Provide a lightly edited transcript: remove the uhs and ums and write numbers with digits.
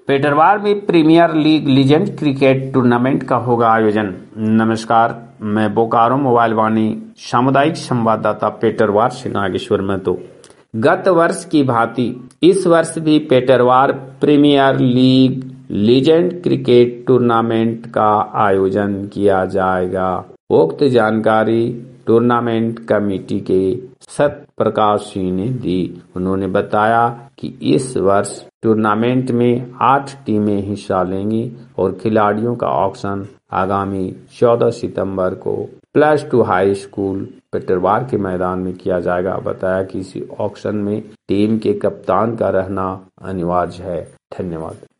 पेटरवार में premier league legend cricket tournament का होगा आयोजन। नमस्कार, मैं बोकारो मोबाइल वाणी सामुदायिक संवाददाता पेटरवार से नागेश्वर महतो। गत वर्ष की भांति इस वर्ष भी Petarwar premier league legend cricket tournament का आयोजन किया जाएगा। उक्त जानकारी टूर्नामेंट कमेटी के सत्यप्रकाश सिंह ने दी। उन्होंने बताया कि इस वर्ष टूर्नामेंट में 8 टीमें हिस्सा लेंगी और खिलाड़ियों का ऑक्शन आगामी 14 सितंबर को +2 हाई स्कूल पेटरवार के मैदान में किया जाएगा। बताया कि इस ऑक्शन में टीम के कप्तान का रहना अनिवार्य है। धन्यवाद।